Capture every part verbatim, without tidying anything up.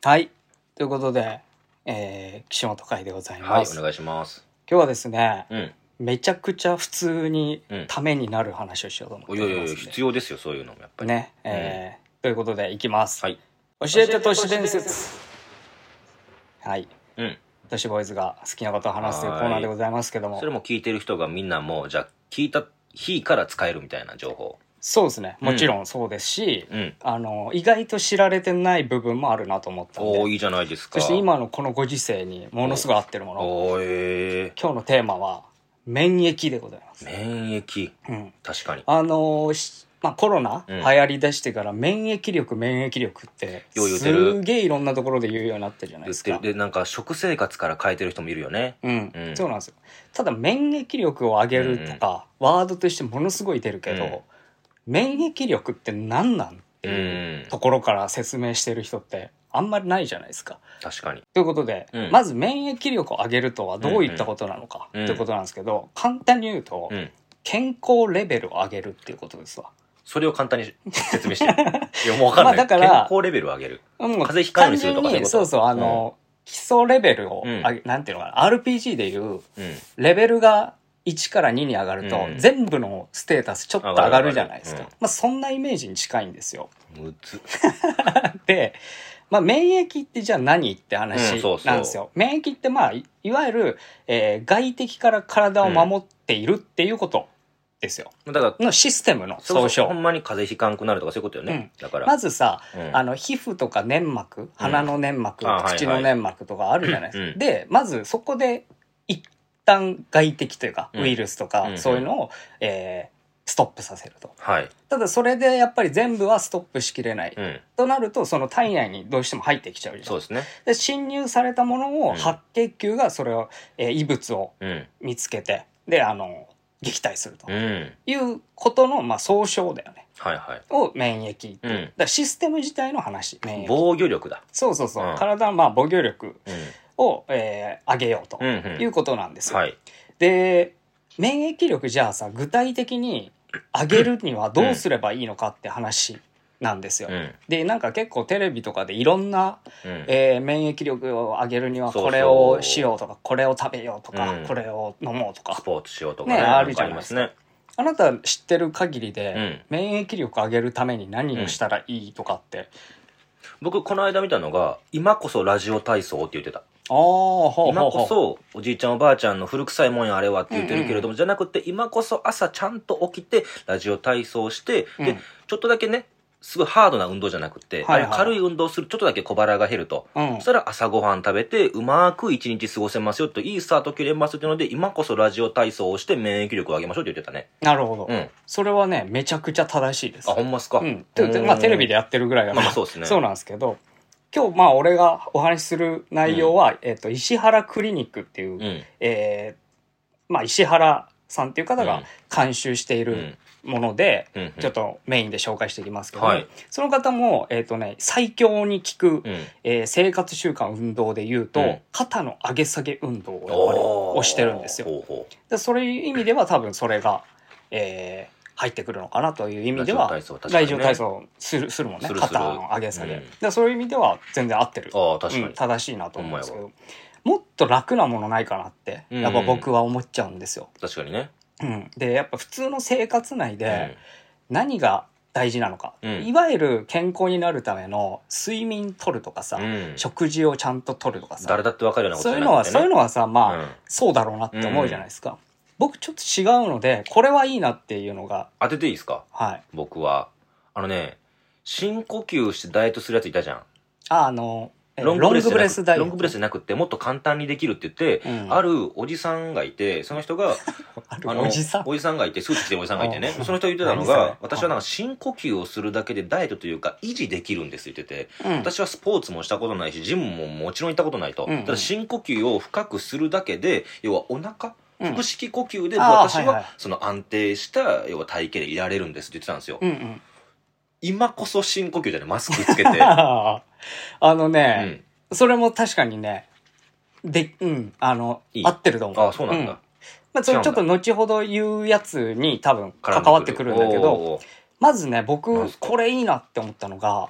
はい。ということで、えー、岸本会でございはい、 ます。 お願いします。 今日はですね、 うん。 めちゃくちゃ普通にうんためになる話をしようと思っていやいやいや、 おりますんで。 必要ですよ、そういうのもやっぱり。 ね、えーということでいきます。 はい。 教えて都市伝説。はい。 うん。 都市ボーイズが好きなことを話すというコーナーでございますけども。 それも聞いてる人がみんなもう、じゃあ、聞いた日から使えるみたいな情報。 そうですね。もちろんそうですし、 うん。 あの、意外と知られてない部分もあるなと思ったんで。 おー、いいじゃないですか。 そして今のこのご時世にものすごい合ってるもの。 おー、えー。 今日のテーマは、免疫でございます。 免疫。 うん。 確かに。 あのーまあ、コロナうん流行りだしてから免疫力免疫力ってよう言うてるすげえいろんなところで言うようになってるじゃないですか。 言ってる。で、なんか食生活から変えてる人もいるよね。 うん、 うんそうなんですよ。ただ免疫力を上げるとか、ワードとしてものすごい出るけど、 うん免疫力って何なんっていううんところから説明してる人ってあんまりないじゃないですか。 確かに。 ということで、 うんまず免疫力を上げるとはどういったことなのかとうんうんいうことなんですけど、簡単に言うと、 うん。 健康レベルを上げるっていうことですわ。 それを簡単に説明して。いや、もうわかんない。 まあだから健康レベルを上げる。 もう風邪ひかんようにするとか単純にそういうことそうそう、あの、基礎レベルをうん上げ、なんていうのかな、アールピージー でいう、 うん。 レベルがいちからにに上がると、 うん全部のステータスちょっと上がるじゃないですか。 上がる上がるまあそんなイメージに近いんですよ。 むつ。 で、まあ免疫ってじゃあ何って話うんそうそうなんですよ。免疫ってまあ、いいわゆる、えー外敵から体を守っているっていうことですよ。 だから、 のシステムのそう総称。 ほんまに風邪ひかんくなるとかそういうことよね。だから。 まずさ、 うんあの、皮膚とか粘膜、鼻の粘膜、 あはいはい口の粘膜とかあるじゃないですか。 うんで、まずそこで一旦外敵というか、 うんウイルスとか、 うんそういうのを、えーストップさせると。 はい。 ただそれでやっぱり全部はストップしきれない。 うん。 となると、その体内にどうしても入ってきちゃうじゃん。 そうですね。 で、侵入されたものをうん白血球がそれを、えー異物をうん。 見つけて、で、あの、撃退するとうん。 いうことの、まあ、総称だよね。 はいはい。 を免疫っていう。 うんだからシステム自体の話、免疫。 防御力だ。 そうそうそう。 うん体のまあ防御力うん。 を、えー上げようとうんうんいうことなんですよ。 はい。 で、免疫力じゃあさ、具体的に上げるにはどうすればいいのかって話なんですよ。 うん。 で、なんか結構テレビとかでいろんな、 うん。 えー免疫力を上げるにはそうそうこれをしようとか、これを食べようとか、 うんこれを飲もうとかス。ポーツしようとかねね。 あるじゃないますね。 あなた知ってる限りで、 うん免疫力上げるために何をしたらいいとかって。 僕、この間見たのが、今こそラジオ体操って言ってた。 ああ、ほうほう今ほう。 こそおじいちゃんおばあちゃんの古臭いもんやあれはって言ってるけれども、じゃなくて今こそ朝ちゃんと起きてラジオ体操して、 うんでちょっとだけねすごいハードな運動じゃなくて、 はいはいああいう軽い運動するちょっとだけ小腹が減ると、 うんそしたら朝ごはん食べてうまく一日過ごせますよと、いいスタート切れますっていうので今こそラジオ体操をして免疫力を上げましょうって言ってたね。 なるほど、 うんそれはねめちゃくちゃ正しいです。 あ、ほんまっすか。 うんててまあテレビでやってるぐらいだから、 まあまあそうですねそうなんですけど、今日まあ俺がお話しする内容は、えっ、と石原クリニックっていう、 うんえーまあ石原さんっていう方がうん監修しているもので、 うんうんちょっとメインで紹介していきますけど、 はいその方もえっ、とね最強に効く、 うんえー生活習慣運動でいうと、 うん肩の上げ下げ運動をやっぱり推してるんですよ。 ほうほでそういう意味では多分それが、えー入ってくるのかなという意味ではラジオ体操確かにねラジオ体操するするもんね、 するする肩の上げ下げ、 うんでそういう意味では全然合ってる、 う。ああ確かに、 うん正しいなと思うんですけほど、もっと楽なものないかなってうんやっぱ僕は思っちゃうんですよ。 確かにね。 うん、でやっぱ普通の生活内で何が大事なのか、 うんいわゆる健康になるための睡眠取るとかさ、 うん食事をちゃんと取るとかさ、 誰だって分かるようなことそういうじゃないんでねのはそういうのはさまあ、 うんそうだろうなって思うじゃないですか、僕ちょっと違うのでこれはいいなっていうのが、 当てていいですか。 はい、 僕はあのね、深呼吸してダイエットするやついたじゃん。 ああのえロングブレスじゃなくダイエットロングブレスじゃなくてもっと簡単にできるって言って、 うんあるおじさんがいて、その人があるおじさんおじさんがいてスーツ着てるおじさんがいてね、 うんその人が言ってたの何それが、私はなんか深呼吸をするだけでダイエットというか維持できるんですって言ってて、 うん私はスポーツもしたことないしジムももちろん行ったことないと、 うんうんただ深呼吸を深くするだけで要はお腹うん腹式呼吸であー私はいはいはその安定した要は体型でいられるんですって言ってたんですよ、 うんうん今こそ深呼吸じゃない、マスクつけてあのうね、 ん、 それも確かにねでうんあのいい合ってると思う。 ああそうなんだ、 まあ、それちょっと後ほど言うやつに多分関わってくるんだけど、 おーまずね僕なんすかこれいいなって思ったのが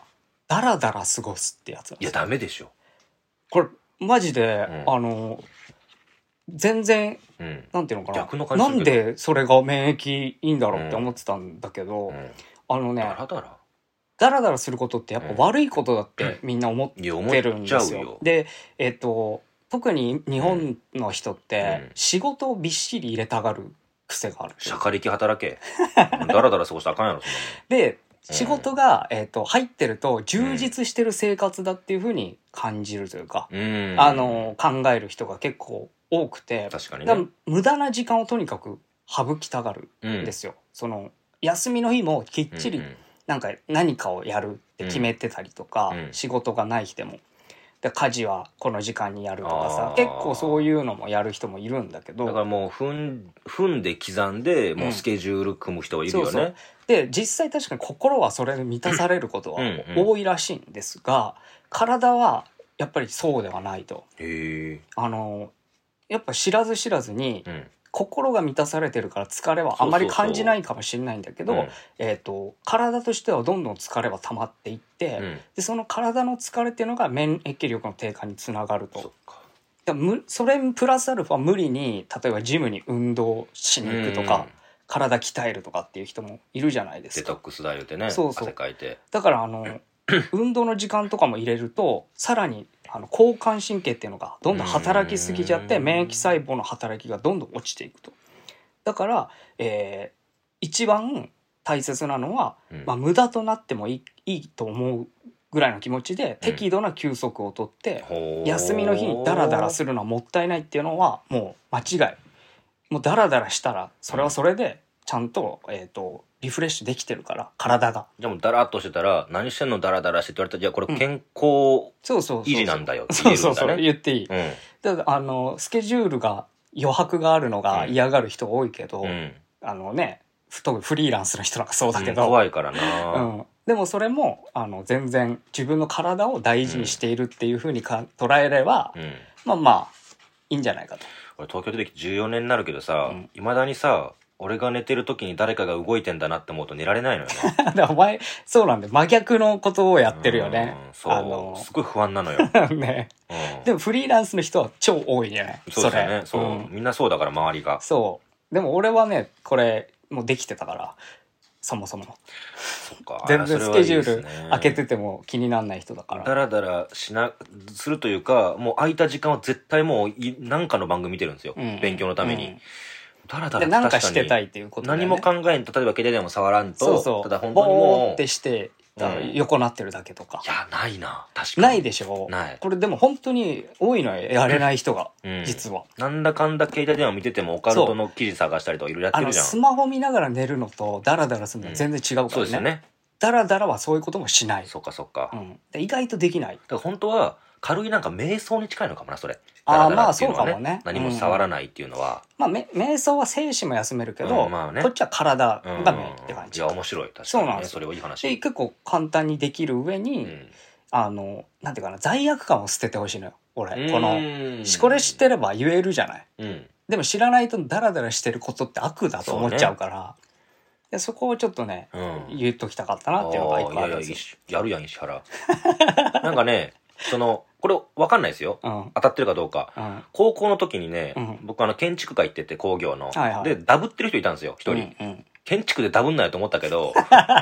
ダラダラ過ごすってやつなんいや、 ですよ。 ダメでしょ。 これ、マジで、 うんあの、全然、 うん。 なんていうのかな。 逆の感じなんするけどでそれが免疫いいんだろうって思ってたんだけど、 うん。 あのねダ、ラダラダラダラすることってやっぱ悪いことだってみんな思っいや、思てるんっですよ。 ちゃうよ。 で、えっと、特に日本の人ってうん仕事をびっしり入れたがる癖がある。 シャカリキ働け。ダラダラ過ごしたらあかんやろ、そんなで、仕事が、えっと、入ってると充実してる生活だっていうふうに感じるというか、 もん。うん。 あの、考える人が結構多くて、 確かにねだから。無駄な時間をとにかく省きたがるうんんですよ。その、休みの日もきっちりうんうんなんか何かをやるって決めてたりとか、 うん仕事がない日でも。で家事はこの時間にやるとかさあー結構そういうのもやる人もいるんだけどだからもう踏ん踏んで刻んでもうスケジュール組む人がいるよね、 そうそうで実際確かに心はそれで満たされることはうんうん多いらしいんですが、体はやっぱりそうではないと。 へえ。 あのやっぱ知らず知らずにうん心が満たされてるから疲れはあまり感じないかもしれないんだけど、 うんえー、と体としてはどんどん疲れは溜まっていって、 うんでその体の疲れっていうのが免疫力の低下につながると。 そっか。 だむそれプラスアルファ無理に例えばジムに運動しに行くとか、 うん体鍛えるとかっていう人もいるじゃないですか。 デトックスだ言うてね。 そうそう汗かいて。 だからあの運動の時間とかも入れるとさらにあの交感神経っていうのがどんどん働きすぎちゃってうん免疫細胞の働きがどんどん落ちていくと。だから、えー一番大切なのは、 うんまあ、無駄となってもいい、いいと思うぐらいの気持ちで適度な休息をとって、 ほー休みの日にダラダラするのはもったいないっていうのはもう間違い。もうダラダラしたらそれはそれでちゃんと、えーとリフレッシュできてるから体が。 じゃあもうダラっとしてたら何してんのダラダラしてって言われたらじゃあこれ健康そうそうそう維持なんだよってそうそうそう言えるんだね。 言っていい。 うんだからあのスケジュールが余白があるのが嫌がる人多いけど、 うんあのね特にフリーランスの人なんかそうだけど、 うん怖いからうな、 ん、でもそれもあの全然自分の体を大事にしているっていうふうにか捉えれば、 うん、 まあまあいいんじゃないかと。 俺東京出てきてじゅうよねんになるけどさうんいま、未だにさ俺が寝てる時に誰かが動いてんだなって思うと寝られないのよねだからお前そうなんで真逆のことをやってるよね。 うんそうあのすごい不安なのよ、 ねうん、 でもフリーランスの人は超多いね。 そうですよねれそう、 うんみんなそうだから周りがそうでも俺はねこれもうできてたからそもそもそっか全然スケジュール開けててても気にならない人だから。 だらだらしなするというかもう空いた時間は絶対もうい何かの番組見てるんですよ、 うん勉強のために、 うんだらだでなんから確かにしてたいっていうことだよね。 何も考えんと例えば携帯でも触らんとそうそうただ本当にボもうーってしてうん横なってるだけとかい、やないな確かにないでしょ。 ないこれでも本当に多いのよやれない人が、 うん実はなんだかんだ携帯電話見ててもオカルトの記事探したりとかいろいろやっあのてるじゃんスマホ見ながら寝るのとダラダラするのは全然違うからね。 そうですよねダラダラはそういうこともしない。 そっかそっか、だかうん、で意外とできない。 ら本当は軽いなんか瞑想に近いのかもなそれあーダラダラっていうのはまあそうかもね何も触らないっていうのは、 まあめ瞑想は精神も休めるけど、 うんまあねこっちは体うんがメインって感じ。 いや面白い確かに、ね、 そうなんですよそれはいい話で結構簡単にできる上に、 うんあのなんていうかな罪悪感を捨ててほしいのよ俺。このうんこれ知ってれば言えるじゃない。 うんでも知らないとダラダラしてることって悪だと思っちゃうからそ,、でそこをちょっとね、 うん言っときたかったなっていうのが一個ああーいやいやるんですよ。 やるやん石原なんかねそのこれ分かんないですようん当たってるかどうかうん高校の時にね、 うん僕あの建築家行ってて工業の、 はいはいでダブってる人いたんですよ一人、 うんうん建築でダブんないと思ったけど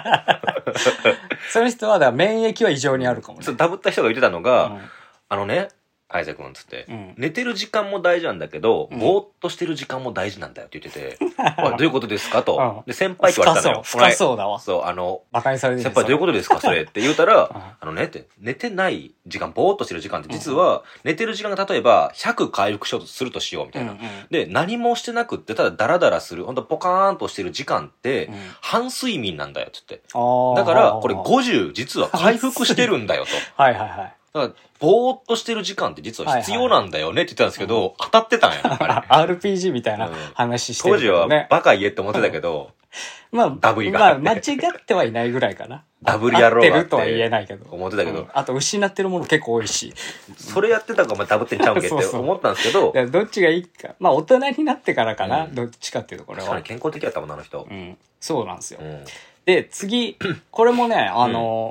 その人はだから免疫は異常にあるかもね。 そうダブった人が言ってたのが、 うんあのね愛瀬君っつって、 うん寝てる時間も大事なんだけど、 うんぼーっとしてる時間も大事なんだよって言ってておいどういうことですかと、 うんで先輩って言われたのよ深そう深そうだわ。 そうあのバカにされてる先輩どういうことですかそれって言うたら、 うんあのねって、寝てない時間、ぼーっとしてる時間って実は、寝てる時間が例えばひゃく回復しようとするとしようみたいな。 うんうんで、何もしてなくって、ただダラダラする、ほんとポカーンとしてる時間って、 うん半睡眠なんだよって言って。 あーだから、これごじゅう実は回復してるんだよと。 はいはいはい。 だから、ぼーっとしてる時間って実は必要なんだよねって言ってたんですけど、当たってたんや、あれ。 アールピージー みたいなうん話して当時はるけどね。 バカ言えって思ってたけど、 まあ、 ダブりがまあ、間違ってはいないぐらいかな。 ダブり野郎が合ってるとは言えないけど。 思ってたけどうんあと、失ってるもの結構多いし。 それやってたからお前ダブってんちゃうんけってそうそう思ったんですけど、 だからどっちがいいか。まあ、大人になってからかな。 うんどっちかっていうと、これは確かに。健康的やったもんな、あの人。 うん。そうなんですよう。ん。 で、次、これもね、あの、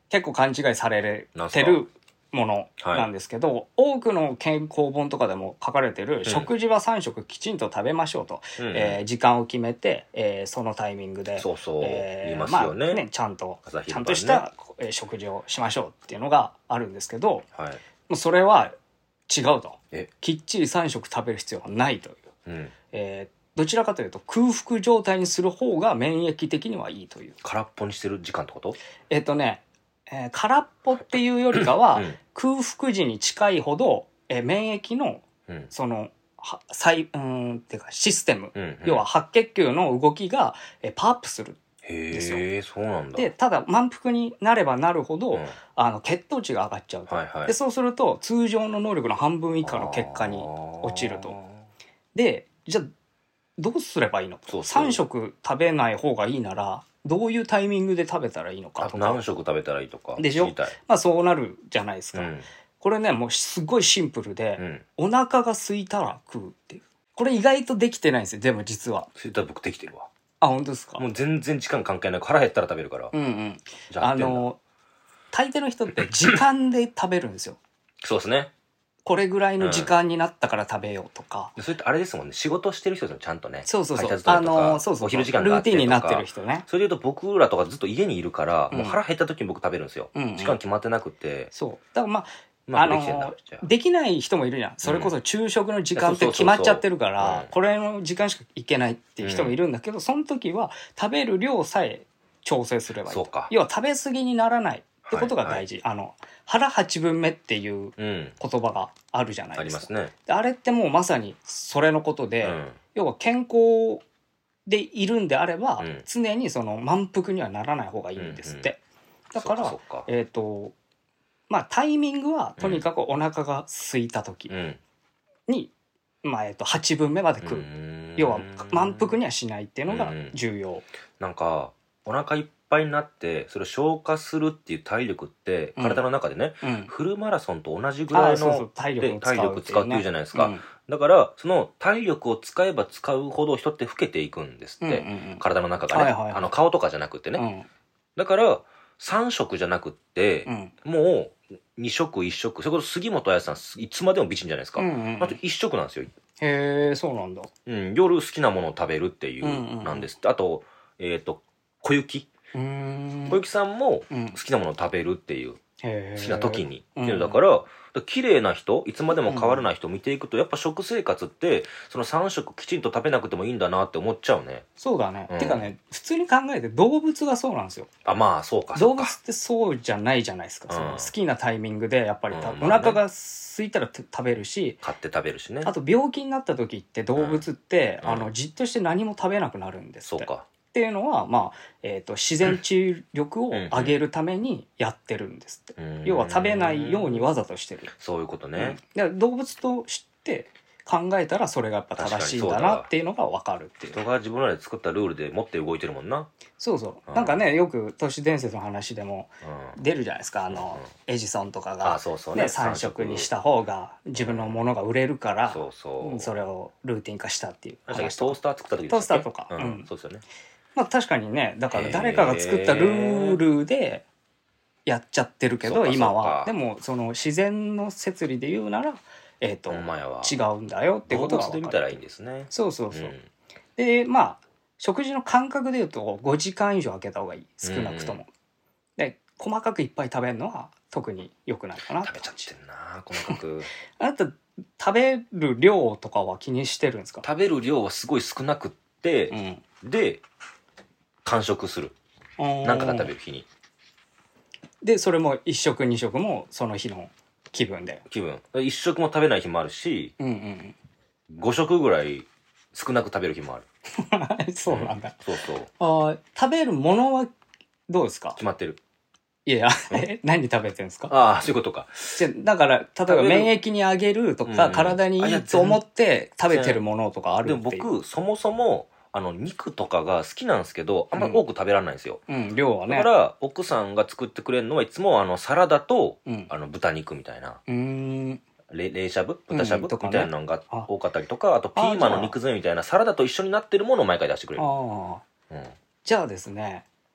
結構勘違いされなんすかてるものなんですけど、多くの健康本とかでも書かれてる、 ん食事はさん食きちんと食べましょうと、 うんうんえー時間を決めて、えーそのタイミングでそうそうえー言いますよねまあねちゃんと、 朝昼晩ねちゃんとした、えー食事をしましょうっていうのがあるんですけど、 はい。 もうそれは違うと。 え、 きっちりさん食食べる必要はないという、 うん。 えーどちらかというと空腹状態にする方が免疫的にはいいという。 空っぽにしてる時間ってこと？ えっ、とね、えー空っぽっていうよりかは、 うん空腹時に近いほど、えー免疫のうん。 そのは細うーんっていうかシステム、 うんうん要は白血球の動きが、えーパワーアップする。ですよへえ、そうなんだ。 でただ満腹になればなるほど、 うんあの血糖値が上がっちゃうと、 はいはいでそうすると通常の能力の半分以下の結果に落ちると。でじゃあどうすればいいのと。 そうそうさん食食べない方がいいならどういうタイミングで食べたらいいのかあととか、 何食食べたらいいとかでしょ知りたい。 まあそうなるじゃないですか、 うんこれねもうすごいシンプルで、 うん。 お腹が空いたら食うっていう。これ意外とできてないんですよ、でも実は。 それと僕できてるわ。 あ、本当ですか。 もう全然時間関係なく腹減ったら食べるから。 うんうん。 じゃあ合ってんだ。 あの、大抵の人って時間で食べるんですよ。 そうですね。 これぐらいの時間になったから食べようとか。 それってあれですもんね。仕事してる人ですよ、ちゃんとね。 そうそうそう。 配達とかあの、そうそうそう。 お昼時間ルーがあってとかティンになってる人ね。 それで言うと僕らとかずっと家にいるから、 うんもう腹減った時に僕食べるんですよ。 うんうん時間決まってなくて。 そう。だからまあ、 まああできてんだのじゃあできない人もいるじゃん。それこそ昼食の時間ってうん決まっちゃってるかそうそうそうそううん、 らこれの時間しか行けないっていう人もいるんだけど、その時は食べる量さえ調整すればいいと。 そうか要は食べ過ぎにならないってことが大事。あの、腹八分目っていううん。 言葉があるじゃないでか。 ありますすね。 であれってもうまさにそれのことで、 うん。 要は健康でいるんであれば、 うん常にその満腹にはならない方がいいんですって。だから、 そうかそうかえっ、と、まあタイミングはとにかくお腹が空いた時うん。 に、まあえっ、とはちぶんめまで食う。 うん要は満腹にはしないっていうのがうん重要。 なんか、お腹いっぱいになって、それを消化するっていう体力って、 うん体の中でね、 うん。 フルマラソンと同じぐらいあそうそうの体力をで体使う力使うっていうじゃないですか。 うんだから、その体力を使えば使うほど人って老けていくんですって。 うんうんうん体の中がね、 はいはいはいあの顔とかじゃなくてね。 うんだから、さん食じゃなくって、 うんもうに食いち食、それこそ杉本彩さん、いつまでも美人じゃないですか。 うんうんうんあといち食なんですよ。 へえ、そうなんだ。 うん、夜好きなものを食べるっていうんうんううんなんですって。あと、えっ、と、小雪。 うーん。 小雪さんもうん好きなものを食べるっていう、 へー好きな時に。 うんっていうのだから、だから綺麗な人、いつまでも変わらない人を見ていくと、やっぱ食生活って、そのさん食きちんと食べなくてもいいんだなって思っちゃうね。 そうだね。 うんてかね、普通に考えて動物がそうなんですよ。 あ、まあ、そうか、そうか。 動物ってそうじゃないじゃないですか。 うんその好きなタイミングでやっぱりた、 うんお腹が空いたらて食べるし、 買って食べるしね。 あと病気になった時って動物って、 うんあのじっとして何も食べなくなるんですって。 そうか。 っていうのは、まあえー、と自然治癒力を上げるためにやってるんですって。 うん要は食べないようにわざとしてる。 そういうことうんね。 で動物として考えたらそれがやっぱ正しいんだなっていうのが分かるっていう。 人が自分らで作ったルールで持って動いてるもんな。 そうそうう。 んなんかね、よく都市伝説の話でもうん。 出るじゃないですか。あの、エジソンとかがあ、そうそうね。 ね、さん食にした方が自分のものが売れるから、 そうそう。 うんそれをルーティン化したっていう確かに話とか。 トースター作った時トースターとかうんうんそうですよね。 まあ確かにね、だから誰かが作ったルールでやっちゃってるけど、 そうか今は。 そうかでも、その自然の説理で言うなら、えっと、 ほんまやわ。 違うんだよって動ことが分かる。 物で見たらいいんですね。 そうそうそう。 んで、まあ、食事の間隔で言うとごじかん以上空けた方がいい。少なくとも。で、細かくいっぱい食べるのは特に良くないかなって食べちゃ感じってんな、細かく。 あなた、食べる量とかは気にしてるんですか？ 食べる量はすごい少なくって、 うん。 で、完食する。何かが食べる。 る日に。 で、それもいっ食に食もその日の気分で。 気分。一食も食べない日もあるし、 うんうん五食ぐらい少なく食べる日もある。 うん。そうなんだ。 そうそう。 あー食べるものはどうですか？ 決まってる。 いや、え何食べてるんですか？ ああ、そういうことか。 じゃだから、例えばべる免疫にあげるとか、 うん体にいあいやいと思って食べてるものとかあるでもっていう。 僕、そもそも、あの、肉とかが好きなんですけど、あんまり多く食べられないんですよ。 うん、量はね。 だから、奥さんが作ってくれるのはいつも、あの、サラダと、 うん。 あの、豚肉みたいな。 うーん。 れ冷しゃぶ豚しゃぶ、 うんとかねみたいなのがあ多かったりとか、あとピーマンあじゃあの肉詰めみたいなサラダと一緒になってるものを毎回出してくれる。 ああ。 うん。 じゃあですね、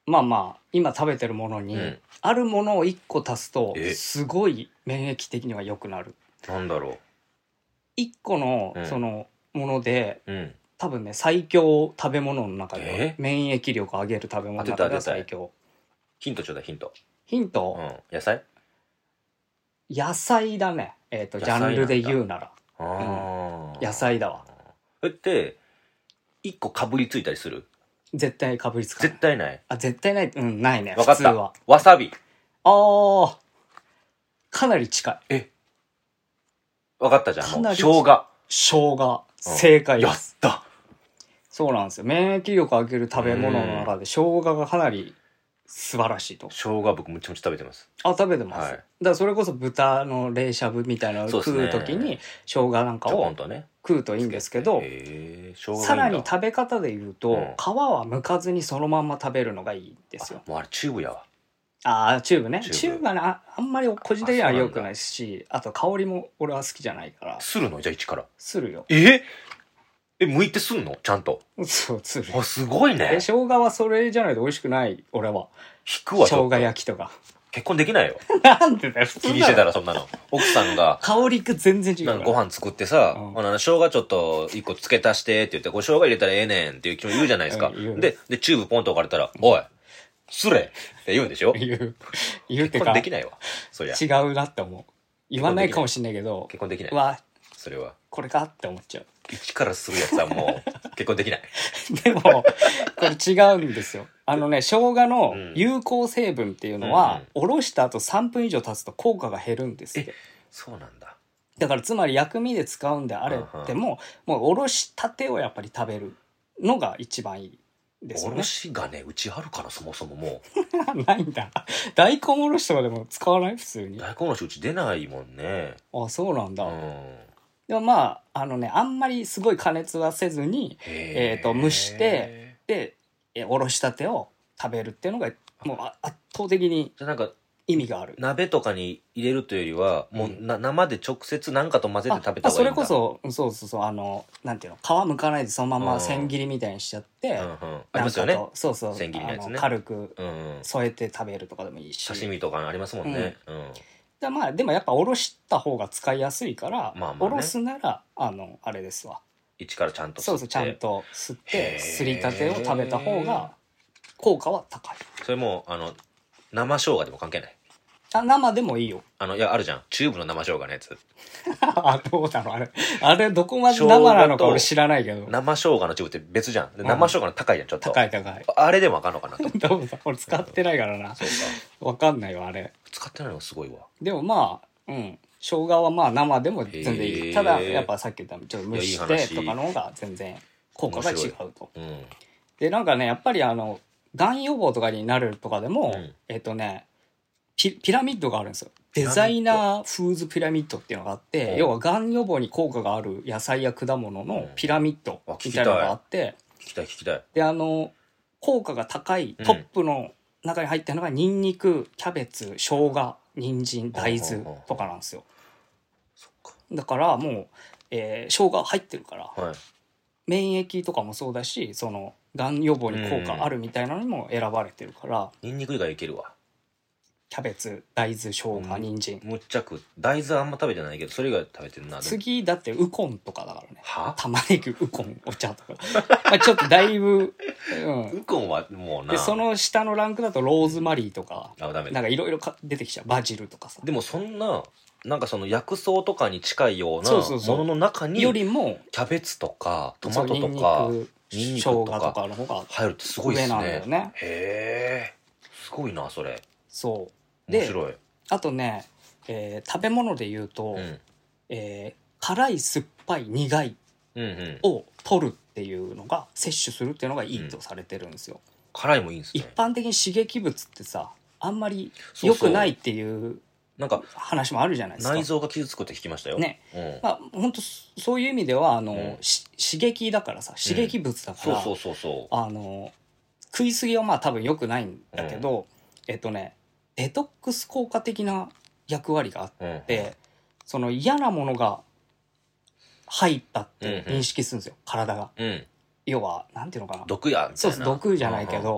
まあまあ今食べてるものに、 うんあるものをいっこ足すとえすごい免疫的には良くなる。 なんだろいっこのうんそのもので、 う。うん。 多分ね最強食べ物の中ではえ免疫力を上げる食べ物の中では最強。 ヒントちょうだい、ヒント。 ヒント、 うん。野菜野菜だね。えっ、とジャ野菜なんだンルで言うならああ。 野菜だわ。 それって、一個かぶりついたりする絶対かぶりつかない。 絶対ない。 あ絶対ないうんないね。 わかった普通は。。 わさび。 あーかなり近い。 えわかったじゃん。もうかなり生姜。 生姜正解でやっす。 た。 そうなんですよ。免疫力を上げる食べ物の中で生姜がかなり素晴らしいと。 生姜僕むちゃむちゃ食べてます。 あ、食べてます。 はいだからそれこそ豚の冷しゃぶみたいなのをそうですね食うときに生姜なんかちょこをんとね。 食うといいんですけど、 へー生姜がいいんださらに食べ方で言うと、 うん皮は剥かずにそのまんま食べるのがいいんですよ。 あもうあれチューブやわ。 ああ、チューブね。 チューブチューブはな、あんまり個人的にはあそうなんだ良くないし、あと香りも俺は好きじゃないから、 するのじゃあ一から。 するよ。 ええ、剥いてすんのちゃんと。 そう、する。 あ、すごいえ、 ね。 生姜はそれじゃないと美味しくない、俺は。 引くわ、ち生姜ょっと。 焼きとか。 結婚できないよ。 なんでだよ、普通気にしてたら。 らそんなの。奥さんが、 香りが全然違うから。 なんかご飯作ってさ、 うんほな生姜ちょっと一個付け足してって言って、これ生姜入れたらええねんっていう気も言うじゃないですか。 うん言うで、で、チューブポンと置かれたら、おい、すれって言うんでしょ言う。言うって結か、 婚できないわ。そりゃ。 違うなって思う。言わないかもしんないけど、 結婚できないうわ、 それは。 これかって思っちゃう。 一からするやつはもう、結婚できない。 でも、これ違うんですよ。あのね、生姜のうん有効成分っていうのうんは、おろした後さんぷん以上経つと効果が減るんですって。 そうなんだ。 だからつまり薬味で使うんであれっても、もうおろしたてをやっぱり食べるのが一番いいですよねおろ。しがね、うちあるかな、そもそももないんだ。大根おろしとかでも使わない普通う。 に。 大根おろしうち出ないもんね。 あ、そうなんだ。 うん。 でもまあ、あのね、あんまりすごい加熱はせずに、ええーと蒸してで、えおろしたてを食べるっていうのが、もうあ圧倒的にじゃあなんか、 意味がある。 鍋とかに入れるというよりは、もうな、生で直接何かと混ぜて食べたあそ方がいいんだ。 れこそ、そうそうそう、あの、なんていうの、皮むかないでそのまま千切りみたいにしちゃって、 うんうん。ありなんかますよね。 とそうそう、 千切りのやつねあの軽くうんうん。 添えて食べるとかでもいいし。 刺身とかありますもんね。うん。 だまあ、でもやっぱおろした方が使いやすいから、 まあまあねおろすなら、あの、あれですわ。 一からちゃんと吸って。 そうそう、ちゃんと吸っへて、 ーすりたてを食べた方が、効果は高い。 それもう、あの、生生姜でも関係ない。 あ、生でもいいよ。 あの、いや、あるじゃん。チューブの生生姜のやつ。 あ、どうだろう、あれ。あれ、どこまで生なのか俺知らないけど。 生生姜のチューブって別じゃん。でうん生生姜の高いじゃん、ちょっと。 高い高い。 あれでもあかんのかなと。 どうだ、俺使ってないからな。 そうか。 わかんないわ、あれ。 使ってないのがすごいわ。 でもまあ、うん。生姜はまあ生でも全然いへい。 ーただ、やっぱさっき言ったちょっと蒸しいやいい話てとかの方が全然効果が違うと。 うん。 で、なんかね、やっぱりあの、がん予防とかになるとかでも、 うんえっとね、ピピラミッドがあるんですよ。デラミッドザイナーフーズピラミッドっていうのがあって、 うん要はがん予防に効果がある野菜や果物のピラミッドみたいなのがあって、 聞きたい聞きたい。 で、あの、効果が高いトップの中に入ってるのが、ニンニク、キャベツ、生姜、人参、大豆とかなんですよ。 そっか。 だからもう、えー生姜入ってるから、 はい。 免疫とかもそうだし、その、がん予防に効果あるみたいなのにも選ばれてるから、 ニンニク以外いけるわ。 キャベツ、大豆、生姜、 うん人参。 むっちゃく。大豆あんま食べてないけど、それ以外食べてるな。でも次、だってウコンとかだからね。 は玉ねぎ、ウコン、お茶とか。まあちょっとだいぶ、うん。 ウコンはもうな。 で、その下のランクだとローズマリーとか、 あ、ダメだ。 なんかいろいろ出てきちゃう。バジルとかさ。 でもそんな、なんかその薬草とかに近いようなそうそうそうものの中に、 よりも、 キャベツとか、トマトそうニンニとか、 ク、 ニンニク生姜ととかかの方が入るってすごいっす上なんだよね。 ね。 へえ。すごいな、それ。 そう。で、 面白い。 あとね、えー食べ物で言うと、 うん。 えー辛い、酸っぱい、苦いうんうん。 を取るっていうのが、摂取するっていうのがいいとされてるんですよ。 辛いもいいんです一ね。 般的に刺激物ってさ、あんまりそうそう良くないっていうなんか、 話もあるじゃないですか。 内臓が傷つくって聞きましたよ。 ね。 うん。 まあ、本当そういう意味では、あの、 うんし刺激だからさ、刺激物だから、 そうそうそうそあの、食いすぎはまあ多分良くないんだけど、えっとね、デトックス効果的な役割があっう。うん。 て、その嫌なものが入ったって認識するんですよ、体が。 うん。 要は、なんていうのかな。 毒やみたいな。 そうそう、毒じゃないけど、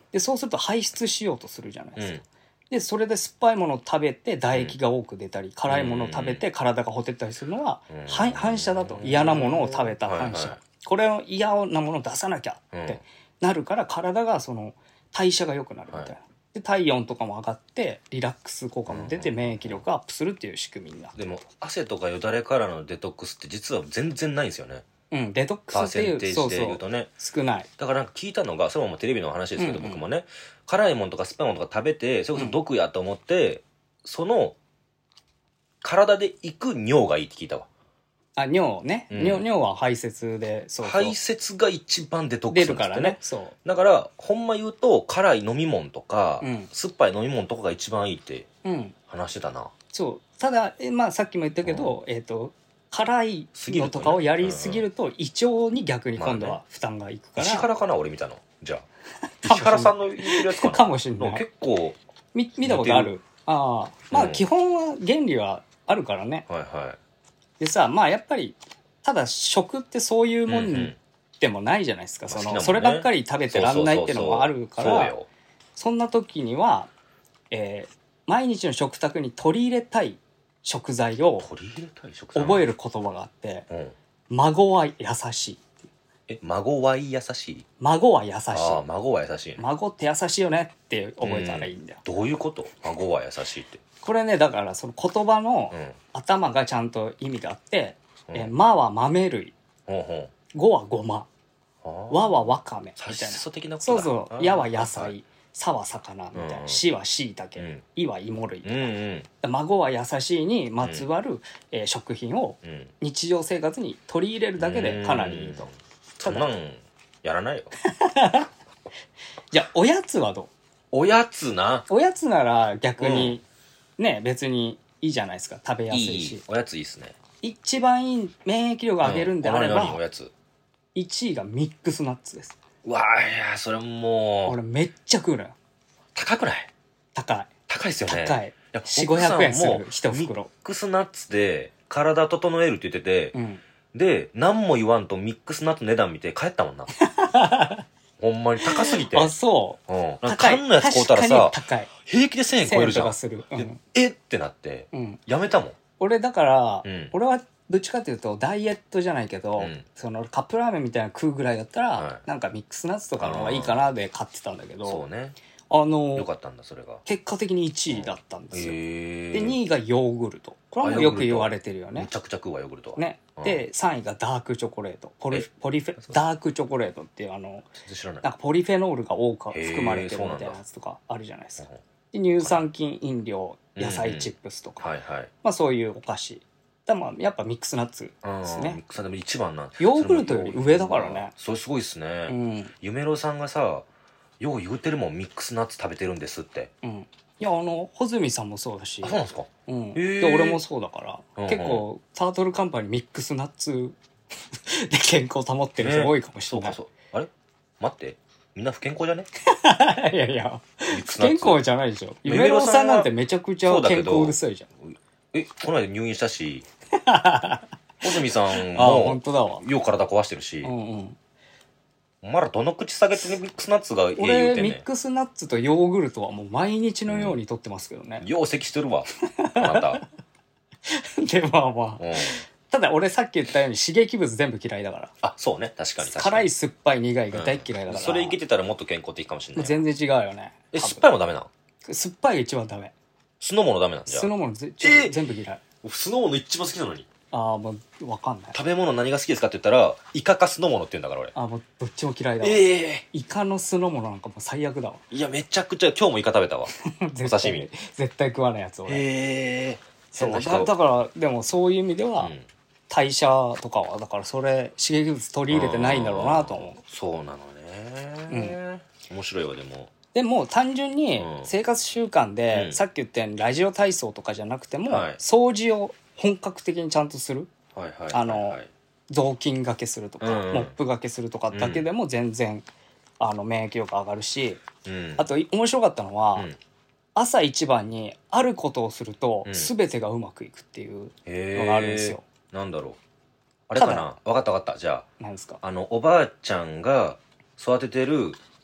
でそうすると排出しようとするじゃないですか、 うんでそれで酸っぱいものを食べて唾液が多く出たり、辛いものを食べて体がほてったりするのは、 うんは反射だと。嫌なものを食べた反射、 はいはいこれを嫌なものを出さなきゃってなるから体がその代謝が良くなるみたいな、 はいで体温とかも上がってリラックス効果も出て免疫力がアップするっていう仕組みになってる。 でも汗とかよだれからのデトックスって実は全然ないんですよね。 うんデトックパースっていうセンテージでそうそう言うとね。 少ない。 だからなんか聞いたのが、それももうテレビの話ですけど、 うんうん僕もね、辛いものとか酸っぱいものとか食べて、それこそ毒やと思って、その、体で行く尿がいいって聞いたわ。 あ尿ね、 うん尿尿は排泄でそうそう排泄が一番デトック出るスなんですってね。 からね。そだから、ほんま言うと、辛い飲み物とか、 うん酸っぱい飲み物とかが一番いいってううん話してたな。 そうただえまあさっきも言ったけど、えっ、と辛いのとかをやりすぎると胃腸に逆に今度は負担がいくから、 石原かな俺見たの。じゃあ。石原さんの言ってるやつかな。 かもしんない結構、 み見たことある。ああまあうん基本は原理はあるからね。 はいはでさまあやっぱりただ食ってそういうい。 もうんうんんでもないじゃないですか、そまあ好きだもんねのそればっかり食べてらんないっていうのもあるから、 そうよ。 そんな時には、えー毎日の食卓に取り入れたい食材を取り入れたい食材覚える言葉があってうん。 「孫は優しい」 え、孫はい優しい。 孫は優しい、 ああ、孫は優しいね。 孫って優しいよねって覚えたらいいんだよ、 どういうこと孫は優しいって。 これねだからその言葉のうん。 頭がちゃんと意味があって「 うんえーま」は豆類ほうほ 「ご」はごまう。 「わ」はわかめ差しみたいな、 素的なことだ。 そうそう「 あーや」は野はい菜「さ」は魚みたいな「 うんし」はしいたけうん 「い」は芋類、 うんうん孫は優しいにまつわる、えー食品をうん。 日常生活に取り入れるだけでかなりいいと。 そんなんやらないよ。 じゃあおやつはどう？ おやつな。 おやつなら逆にね、別にいいじゃないですか、食べやすいいし。 い。おやついいっすね。 一番いい免疫力を上げるんであれう何々おば、 やつ。 いちいがミックスナッツです。 うわあ、いや、それもう、 俺めっちゃ食うのよ。 高くない？ 高い。 高いっすよね。 高い。 いやよんひゃくごひゃくえんする奥さんも一袋ミックスナッツで体整えるって言ってて、 うん。 で、何も言わんとミックスナッツの値段見て帰ったもんな。ほんまに高すぎて。 あ、そう。 うん。なんか高い。 缶のやつ買うたら確かにさ、 高い。 平気でせんえん超えるじゃん。 とかする。うでん。 えってなって、 うん。 やめたもん。 俺だから、 うん俺はどっちかっていうとダイエットじゃないけど、 うんそのカップラーメンみたいなの食うぐらいだったら、 はいなんかミックスナッツとかの方がいいかなで買ってたんだけど、 そうね。 あのよかったんだ、それが。 結果的にいちいだったんですよ、 へでにいがヨーグルト。これはもうよく言われてるよねめちゃくちゃ食うわ、ヨーグルトは。 ねうんでさんいがダークチョコレートポリえポリフェそうダークチョコレートっていうあの全然知らない。 なんかポリフェノールが多くへー含まれてるそうなんだみたいなやつとかあるじゃないですか。 うんで乳酸菌飲料うん野菜チップスとか、 はいはい。 まあそういうお菓子だまあやっぱミックスナッツですうん。ミッね。 クスナッツでも一番なんヨーグルトより上だからね。 それすごいっすうね。 ん夢郎さんがさ、よう言うてるもん、ミックスナッツ食べてるんですって。 うんいやあの穂積さんもそうだしあ、そうなんですか？ うん、 ーで俺もそうだから、 うんうん結構タートルカンパニーミックスナッツで健康保ってる人多いかもしれない、 そうかそう。あれ待って。みんな不健康じゃね？ いやいやミックス不ナッツ健康じゃないでしょ夢夢郎郎さんはさんなんてめちゃくちゃ健康うるさいじゃん。 え、この間入院したし、穂積さんあ本も、 当だわ。 よう体壊してるしう、んうんお前らどの口下げてミックスナッツがええ言う俺てんねミックスナッツとヨーグルトはもう毎日のように取ってますけどねん。、よう咳してるわ、あなた。 でまあまあうん。 ただ俺さっき言ったように刺激物全部嫌いだからあ、そうね。確かに確かに。 辛い酸っぱい苦いが大っ嫌いだから、 うんそれいけてたらもっと健康的かもしれない。 もう全然違うよね。 え、 多分酸っぱいもダメなの？ 酸っぱいが一番ダメ。 酢の物ダメなんじゃ酢の物ぜちょえ全部嫌い。 酢の物一番好きなのに。 ああもう分かんない。 食べ物何が好きですかって言ったら、イカか酢の物って言うんだから俺。 あーもうどっちも嫌いだわ。 ええイカの酢の物なんかもう最悪だわ。 いや、めちゃくちゃ、今日もイカ食べたわ。 絶対お刺身絶対食わないやつ俺。 へえ。 そうだ変な人だからでもそういう意味では、 うん代謝とかはだからそれ刺激物取り入れてないんだろうなと思う。 そうなのね。面白いわ、でも。 でも単純にうん生活習慣で、 うんさっき言ったようにラジオ体操とかじゃなくても、 はい掃除を本格的にちゃんとする、 はいはい。 あのはい雑巾がけするとか、 うんモップがけするとかだけでも全然、あの免疫力上がるし、 うん。 あと面白かったのは、 うん朝一番にあることをするとうん全てがうまくいくっていうへのがあるんですよ。 え。なんだろう。あれかたなわかったわかった。じゃなんですか？ あ、あの、おばあちゃんが育ててる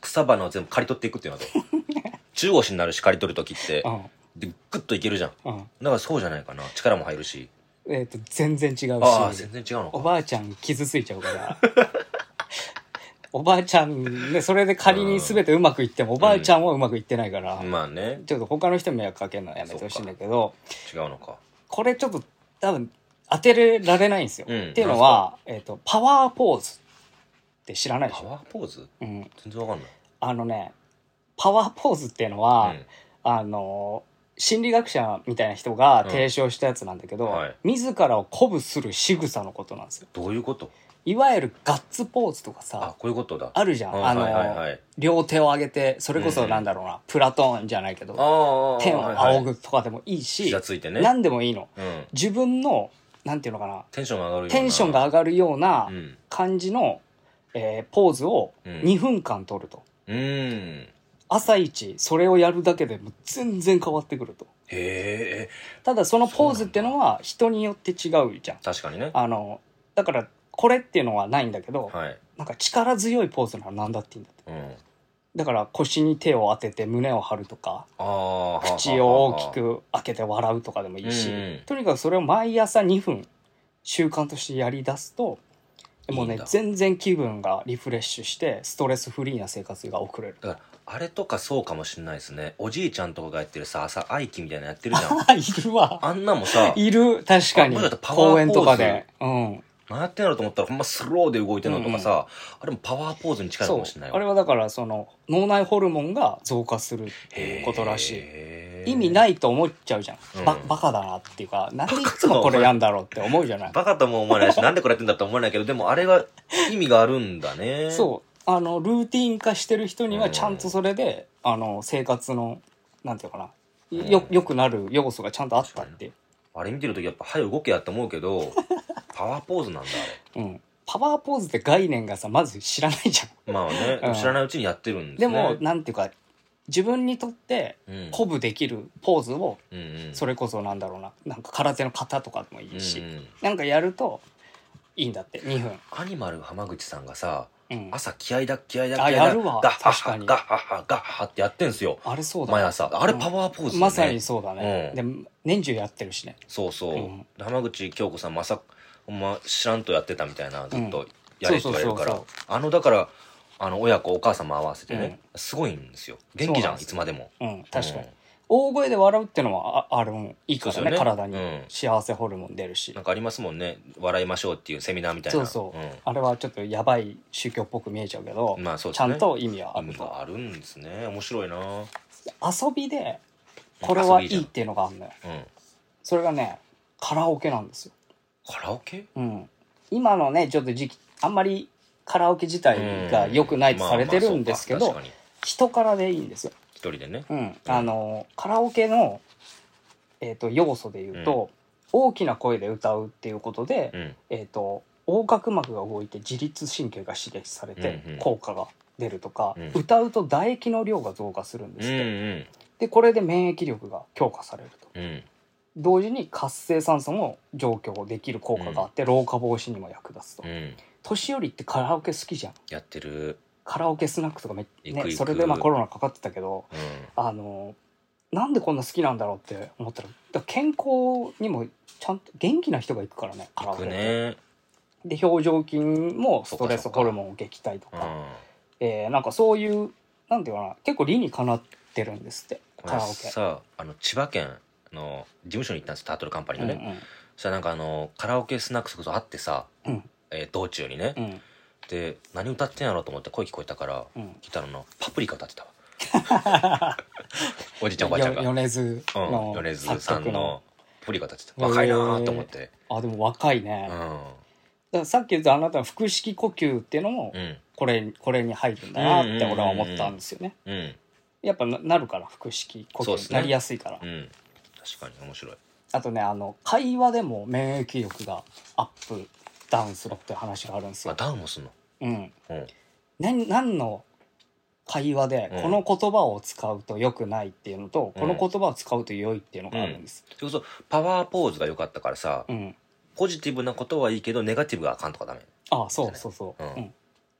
草花を全部刈り取っていくっていうのと中腰になるし刈り取る時ってうんでグッといけるじゃん。 うんだからそうじゃないかな。力も入るし。 えっと全然違うああし全然違うのか。 おばあちゃん傷ついちゃうからおばあちゃんねそれで仮に全てうまくいってもおばあちゃんはうまくいってないから、 まあね。 ちょっと他の人に迷惑かけるのはやめてほしいんだけど違うのか。 これちょっと多分当てられないんですよ、 うんっていうのは、えー、とパワーポーズって知らないでしパょ、 ワーポーズうん、 全然わかんない。 あのねパワーポーズっていうのは、 うんあの心理学者みたいな人が提唱したやつなんだけど、 うんはい、 自らを鼓舞する仕草のことなんですよ。 どういうこと？ いわゆるガッツポーズとかあさこういうことだ。 あるじゃん、 ああの、 はいはいはい、 両手を上げてそれこそなんだろうな、うん、プラトーンじゃないけどあ天を仰ぐとかでもいいし、 膝ついてね、 何でもいいの、 うん、 自分のなんていうのかなテンションが上がるようなテンションが上がるようなうん感じの、えーポーズをにふんかん取ると、 うーん朝一それをやるだけでも全然変わってくると。 へえただそのポーズってのは人によって違うじゃん。 確かにね。 あのだからこれっていうのはないんだけど、 はい、 なんか力強いポーズなら何だっていいんだって。 うん、 だから腰に手を当てて胸を張るとか、 あ口を大きく開けて笑うとかでもいいし、 うんうん、 とにかくそれを毎朝にふん習慣としてやり出すともうねいいんだ全然気分がリフレッシュしてストレスフリーな生活が送れる。 だからあれとかそうかもしれないですね。おじいちゃんとかがやってるさ朝愛機みたいなのやってるじゃんあいるわあんなもさいる確かにあもしかしたらパワー公園とかで、うん何やってんのと思ったらほんまスローで動いてるのとかさ、うんうん、あれもパワーポーズに近いかもしれないそうあれはだからその脳内ホルモンが増加するっていうことらしい。意味ないと思っちゃうじゃん、うん、バ, バカだなっていうかなんでいつもこれやんだろうって思うじゃない。 バカとも思わないしなんでこれやってんだって思わないけどでもあれは意味があるんだね。 そうあのルーティン化してる人にはちゃんとそれで、うん、あの生活のなんていうかな、うん、よよくなる要素がちゃんとあったって。 あれ見てるときやっぱ早く動けやって思うけどパワーポーズなんだあれ、 うん、パワーポーズって概念がさまず知らないじゃん。 まあね、うん、知らないうちにやってるんですね。 でもなんていうか自分にとって鼓舞できるポーズを、うん、それこそなんだろうななんか空手の型とかでもいいし、うんうん、なんかやるといいんだってにふん。 アニマル浜口さんがさ、うん、朝気合だ気合だ気合だあやるわガッハッハガッハッハガッハってやってんすよ。 あれそうだ、 毎朝あれパワーポーズだね、 うん、まさにそうだね、うん、で年中やってるしね。 そうそう、うん、浜口京子さんも朝ほんま知らんとやってたみたいなずっとやれって言われるからあのだからあの親子お母さんも合わせてね、うん、すごいんですよ。元気じゃんいつまでも。 うん確かに、うん、大声で笑うってのは あ, あれもいいから ね, ね体に幸せホルモン出るし、 うん、なんかありますもんね笑いましょうっていうセミナーみたいな。 そうそう、うん、あれはちょっとやばい宗教っぽく見えちゃうけど、まあそうですね、ちゃんと意味はあると。 意味があるんですね。面白いな。 遊びでこれはいいっていうのがあるのよ、うん、それがねカラオケなんですよ。 カラオケ？ うん今のねちょっと時期あんまりカラオケ自体が良くないとされてるんですけど、まあまあ、人からでいいんですよ。 一人でね、 うん、あのカラオケの、えーと、要素で言うと、うん、大きな声で歌うっていうことで、うん、えーと、横隔膜が動いて自律神経が刺激されて効果が出るとか、うんうん、歌うと唾液の量が増加するんですって、うんうん、でこれで免疫力が強化されると、うん、同時に活性酸素も増強できる効果があって、うん、老化防止にも役立つと、うん、年寄りってカラオケ好きじゃん。 やってるカラオケスナックとかめっ、ね、それでまあコロナかかってたけど、うん、あのなんでこんな好きなんだろうって思ったら、だから健康にもちゃんと元気な人が行くからねカラオケね。で表情筋もストレスホルモンを撃退とか、うんえー、なんかそういうなんていうかな結構理にかなってるんですってカラオケ。 さあの千葉県の事務所に行ったんですタートルカンパニーのね、うんうん、そしたらなんかあのカラオケスナックすることあってさ、うんえー、道中にね、うんで何歌ってんやろうと思って声聞こえたから、うん、聞いたらのパプリカ歌ってたわおじいちゃんおばあちゃんが米津の、 うん、米津さんのパプリカ歌ってた。若いなと思って、 あでも若いね、うん、だからさっき言ったあなたの腹式呼吸っていうのも、うん、これこれに入るんだなって俺は思ったんですよね、うんうんうんうん、やっぱ な, なるから腹式呼吸になりやすいから、ねうん、 確かに面白い。 あとねあの会話でも免疫力がアップダウンするって話があるんですよ。 あダウンもすんの？ うん。うん、何, 何の会話でこの言葉を使うと良くないっていうのと、うん、この言葉を使うと良いっていうのがあるんです。 うん、そうパワーポーズが良かったからさ、うん、ポジティブなことはいいけどネガティブがあかんとかダメ。 ああそうそうそう。うんうん、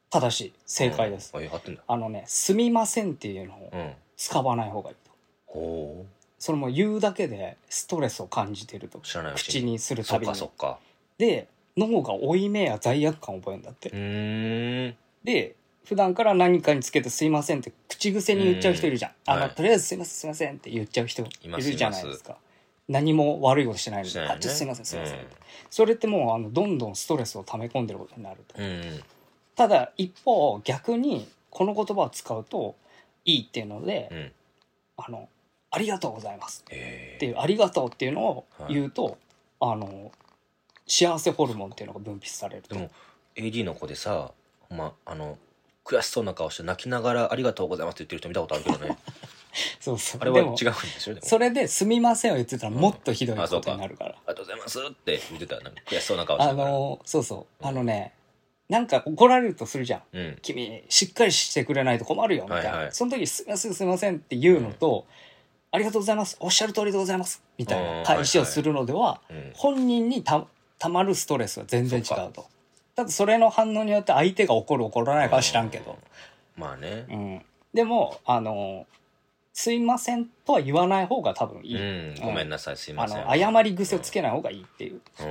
正しい正解です、 うん、あ貼ってんだ。 あのねすみませんっていうのを使わない方がいいと、 ほう、 それも言うだけでストレスを感じてると、 知らないうちに口にするたびに。 そっかそっか。 で脳が負い目や罪悪感を覚えるんだって。 うーん、 で普段から何かにつけてすいませんって口癖に言っちゃう人いるじゃん、あの、 はい、 とりあえずすいませんすいませんって言っちゃう人いるじゃないですか。何も悪いことしないのに、ね、あちょっとすいませんすいません、うん、それってもうあのどんどんストレスを溜め込んでることになると、うん、ただ一方逆にこの言葉を使うといいっていうので、うん、あのありがとうございますっていうありがとうっていうのを言うと、はい、あの幸せホルモンっていうのが分泌されると。 でも エーディー の子でさ、まあの悔しそうな顔して泣きながらありがとうございますって言ってる人見たことあるけどねそうそう、 あれは違うんでしょ。でもそれですみませんを言ってたらもっとひどいことになるから、うん、ありがとうございますって言ってたらなんか悔しそうな顔してあのそうそう、うん、あのねなんか怒られるとするじゃん、うん、君しっかりしてくれないと困るよみたいな、はいはい、その時すみませんすみませんって言うのと、うん、ありがとうございますおっしゃる通りでございますみたいな返しをするのでは、はいはい、本人にたたまるストレスは全然違うと。ただそれの反応によって相手が怒る怒らないかは知らんけど、 まあね、 うん、でもあのすいませんとは言わない方が多分いい、 うん、ごめんなさいすいません、 あの謝り癖をつけない方がいいっていう、うん、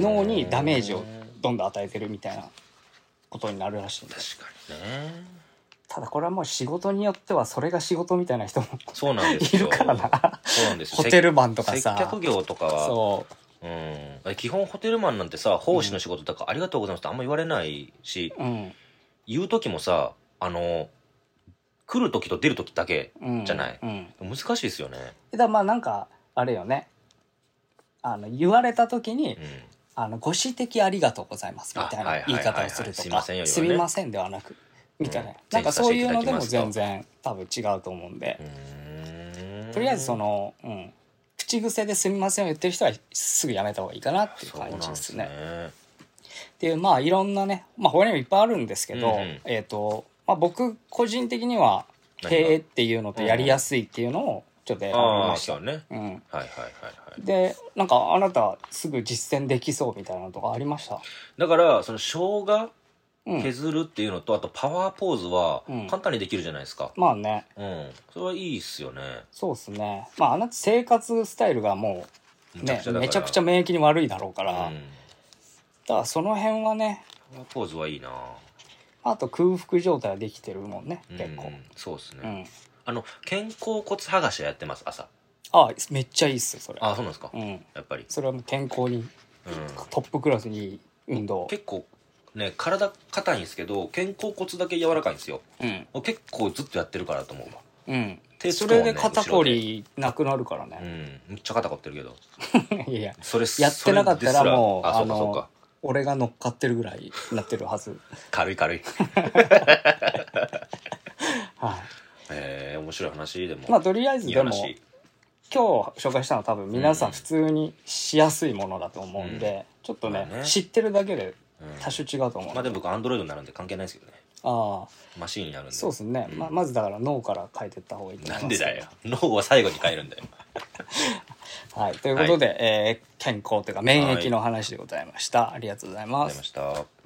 脳にダメージをどんどん与えてるみたいなことになるらしいんで。 確かにね。 ただこれはもう仕事によってはそれが仕事みたいな人もそうなんですよいるからな。 そうなんですよ。 ホテルマンとかさ接客業とかはそう、 うん、基本ホテルマンなんてさ奉仕の仕事とか、うん、ありがとうございますってあんま言われないし、うん、言う時もさあの来る時と出る時だけじゃない、うんうん、難しいですよね。 だまあなんかあれよね、あの言われた時に、うん、あのご指摘ありがとうございますみたいな言い方をするとか、すみませんではなくみたいな、うん、なんかそういうのでも全然多分違うと思うんで、うんとりあえずその、うん、口癖ですみませんを言ってる人はすぐやめた方がいいかなっていう感じですね。っていうまあいろんなね、まあ他にもいっぱいあるんですけど、うんうん、えっとまあ、僕個人的には「へえ」っていうのと「やりやすい」っていうのをちょっと選びました。あ、ね、うん、はいはいはいはい。でなんかあなたすぐ実践できそうみたいなのとかありました？ だからその生姜削るっていうのと、うん、あとパワーポーズは簡単にできるじゃないですか、 うん、まあね、 うん、それはいいっすよね。 そうっすね。まああなた生活スタイルがもう、ね、めちゃくちゃ免疫に悪いだろうから、うん、だからその辺はねパワーポーズはいいな。 あと空腹状態はできてるもんね、結構、 うん、そうですね、うん、あの肩甲骨剥がしやってます朝。 あめっちゃいいっすよそれ。 あそうなんですか、 うん、 やっぱりそれはもう健康に、うん、トップクラスにいい運動。 結構ね体硬いんですけど肩甲骨だけ柔らかいんですよ、うん、結構ずっとやってるからと思うわ。うん、 手それで肩こりなくなるからね。 うん、めっちゃ肩こってるけどいやいやそれやってなかったらもうあそうかそうか俺が乗っかってるぐらいになってるはず。 軽い軽いはい、 えー、面白い話でもまあとりあえずでも今日紹介したのは多分皆さん普通にしやすいものだと思うんで、うん、ちょっと ね,、まあ、ね知ってるだけで多種違うと思う、うん、 まあでも僕アンドロイドになるんで関係ないですけどね。ああマシーンになるんで。 そうですね、うん、ま, まずだから脳から変えていった方がいいと思います。 なんでだよ脳は最後に変えるんだよはいということで、はい、えー、健康というか免疫の話でございました、はい、ありがとうございます。 ありがとうございました。